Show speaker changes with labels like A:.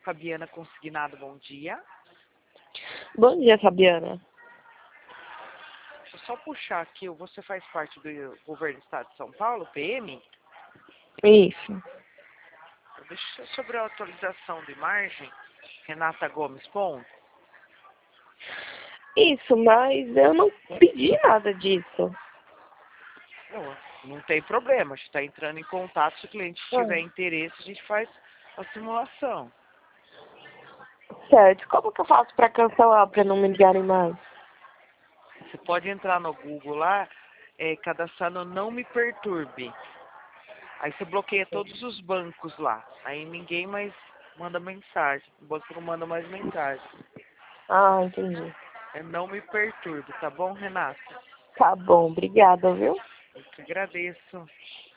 A: Fabiana Consignado, bom dia.
B: Bom dia, Fabiana.
A: Deixa eu só puxar aqui, você faz parte do governo do Estado de São Paulo, PM?
B: Isso.
A: Deixa sobre a atualização de margem, Renata Gomes Ponto.
B: Isso, mas eu não pedi nada disso.
A: Não tem problema, a gente está entrando em contato, se o cliente tiver interesse, a gente faz a simulação.
B: Certo. Como que eu faço para cancelar, para não me ligarem mais?
A: Você pode entrar no Google lá, cadastrar no Não Me Perturbe. Aí você bloqueia todos os bancos lá. Aí ninguém mais manda mensagem. O banco não manda mais mensagem.
B: Ah, entendi.
A: Não Me Perturbe, tá bom, Renata?
B: Tá bom, obrigada, viu?
A: Eu que agradeço.